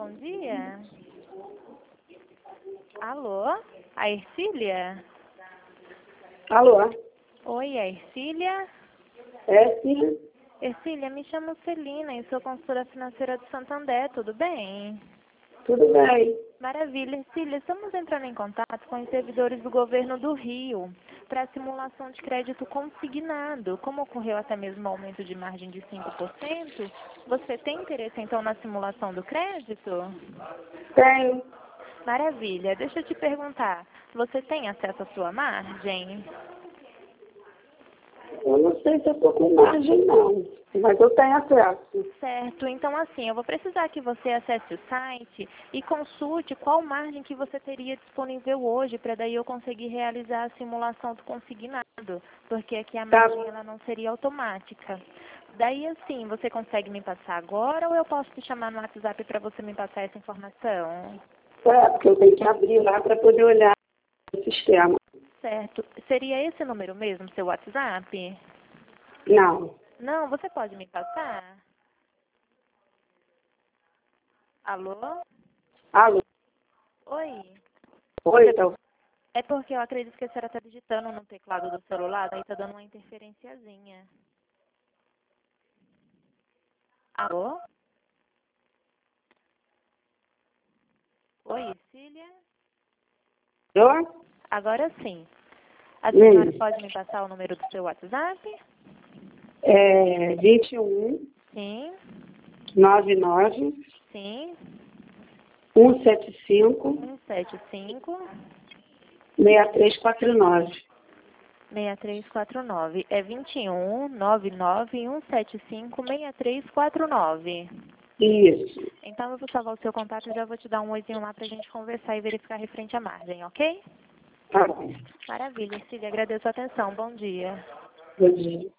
bom dia. Alô? A Ercília? Alô? Oi, a Ercília? É, sim. Ercília, me chamo Celina e sou consultora financeira do Santander, tudo bem? Tudo bem. Maravilha, Ercília, estamos entrando em contato com os servidores do governo do Rio para simulação de crédito consignado. Como ocorreu até mesmo um aumento de margem de 5%, você tem interesse então na simulação do crédito? Tenho. Maravilha, deixa eu te perguntar, você tem acesso à sua margem? Eu não sei se eu estou com margem, não. Mas eu tenho acesso. Certo, então assim, eu vou precisar que você acesse o site e consulte qual margem que você teria disponível hoje, para daí eu conseguir realizar a simulação do consignado, porque aqui a margem ela não seria automática. Daí assim, você consegue me passar agora ou eu posso te chamar no WhatsApp para você me passar essa informação? É, porque eu tenho que abrir lá para poder olhar o sistema. Certo, seria esse número mesmo, seu WhatsApp? Não. Não, você pode me passar? Alô? Alô? Oi? Oi, então. É porque eu acredito que a senhora está digitando no teclado do celular, daí está dando uma interferenciazinha. Alô? Oi, Cília? Alô? Agora sim. A senhora Sim. pode me passar o número do seu WhatsApp? É 21 Sim, 99 sim. 175 175 6349. 6349. É 21 99 175 6349. Isso. Então eu vou salvar o seu contato e já vou te dar um oizinho lá pra gente conversar e verificar referente à margem, ok? Tá bom. Maravilha, Cília. Agradeço a atenção. Bom dia. Bom dia.